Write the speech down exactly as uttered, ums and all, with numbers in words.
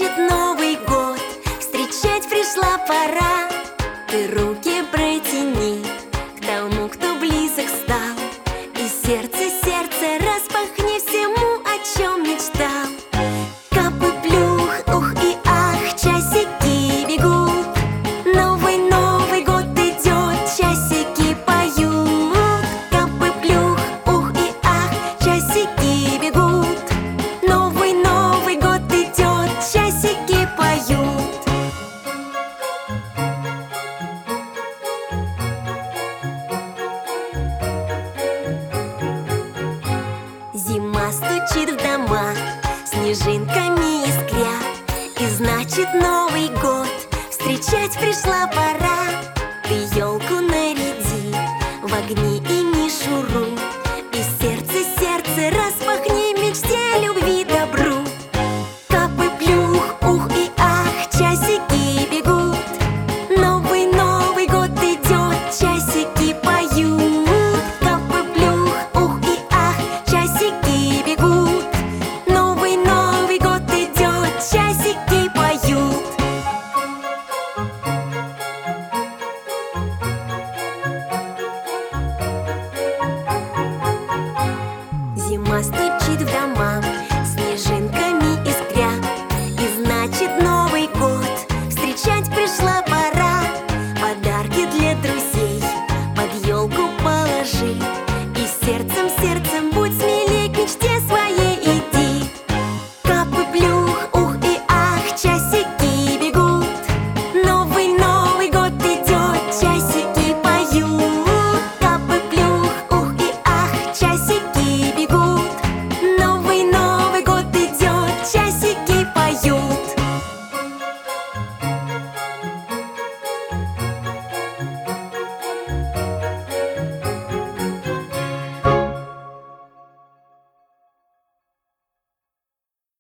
значит Новый год, встречать пришла пора. Ты руки протяни к тому, кто близок стал, и сердце, сердце распахни всему, о чем мечтал. Кап и плюх, ух и ах, часики бегут. Новый, Новый год идет, часики поют. Кап и плюх, ух и ах, часики бегут. Новый, Новый год идет, часики поют. Зима стучит в дома, снежинками искря, и значит Новый год, встречать пришла пора. Ты елку наряди, в огни и мишуру, и сердце, сердце распахни мечте, любви, добру. Кап и плюх, ух и ах, часики бегут. Новый, Новый год идет, часики поют. Кап и плюх, ух и ах, часики бегут. Новый, Новый год идет, часики поют. Зима стучит в дома, снежинками искря, и значит